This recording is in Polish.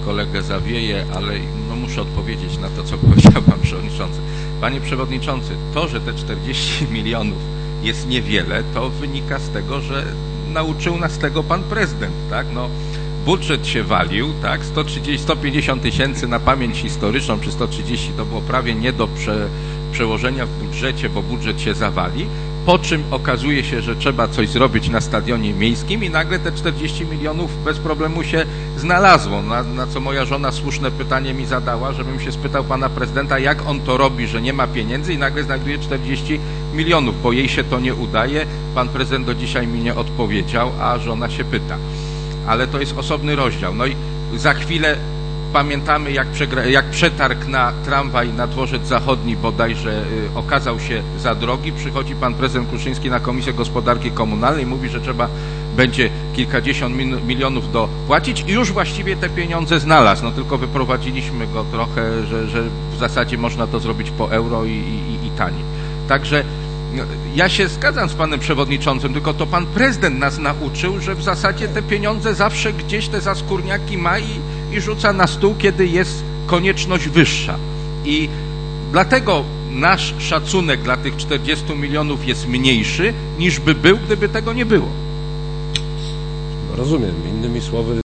kolegę zawieje, ale no muszę odpowiedzieć na to, co powiedział pan przewodniczący. Panie przewodniczący, to, że te 40 milionów jest niewiele, to wynika z tego, że nauczył nas tego pan prezydent, tak? No, budżet się walił, tak? 150 tysięcy na pamięć historyczną, czy 130 to było prawie nie do przełożenia w budżecie, bo budżet się zawali, po czym okazuje się, że trzeba coś zrobić na stadionie miejskim i nagle te 40 milionów bez problemu się znalazło, na co moja żona słuszne pytanie mi zadała, żebym się spytał pana prezydenta, jak on to robi, że nie ma pieniędzy i nagle znajduje 40 milionów, bo jej się to nie udaje. Pan prezydent do dzisiaj mi nie odpowiedział, a żona się pyta. Ale to jest osobny rozdział. No i za chwilę pamiętamy, jak przetarg na tramwaj na Dworzec Zachodni bodajże okazał się za drogi. Przychodzi pan prezydent Kruszyński na Komisję Gospodarki Komunalnej i mówi, że trzeba będzie kilkadziesiąt milionów dopłacić i już właściwie te pieniądze znalazł. No tylko wyprowadziliśmy go trochę, że w zasadzie można to zrobić po euro i taniej. Także ja się zgadzam z panem przewodniczącym, tylko to pan prezydent nas nauczył, że w zasadzie te pieniądze zawsze gdzieś te zaskórniaki ma i rzuca na stół, kiedy jest konieczność wyższa. I dlatego nasz szacunek dla tych 40 milionów jest mniejszy, niż by był, gdyby tego nie było. Rozumiem. Innymi słowy,